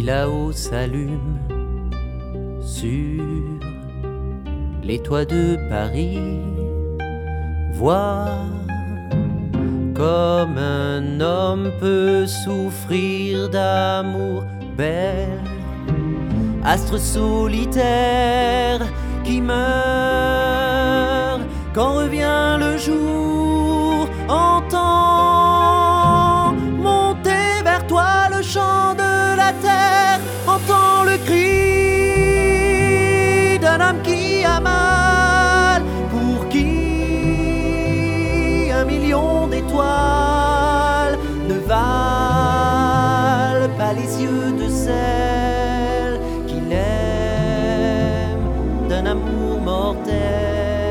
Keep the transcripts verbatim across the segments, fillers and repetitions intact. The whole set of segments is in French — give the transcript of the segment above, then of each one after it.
là-haut s'allume sur les toits de Paris. Vois comme un homme peut souffrir d'amour, belle astre solitaire qui meurt quand revient le jour. Entends monter vers toi le chant de la terre, entends le cri d'un homme qui a mal, pour qui un million d'étoiles ne valent pas les yeux de celle qu'il aime d'un amour mortel.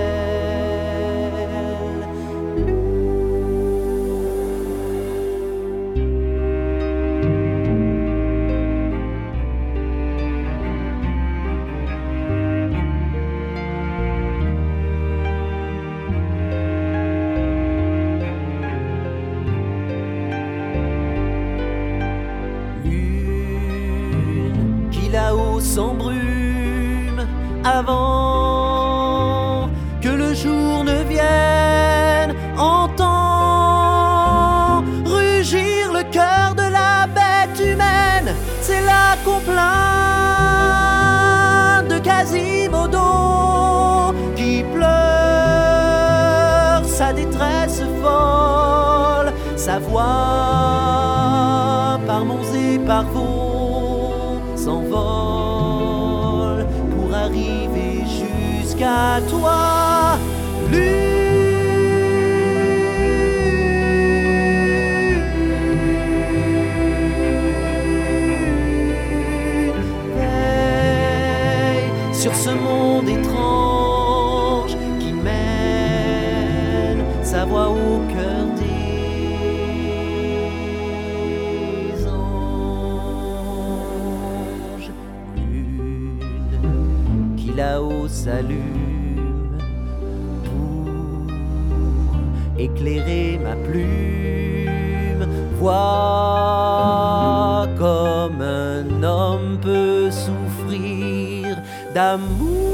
Là-haut s'embrume avant que le jour ne vienne. Entends rugir le cœur de la bête humaine. C'est la complainte de Quasimodo qui pleure sa détresse folle. Sa voix par monts et par vaux s'envole pour arriver jusqu'à toi. Lune, veille sur ce monde étrange qui mène sa voix au cœur des là-haut s'allume pour éclairer ma plume. Vois comme un homme peut souffrir d'amour.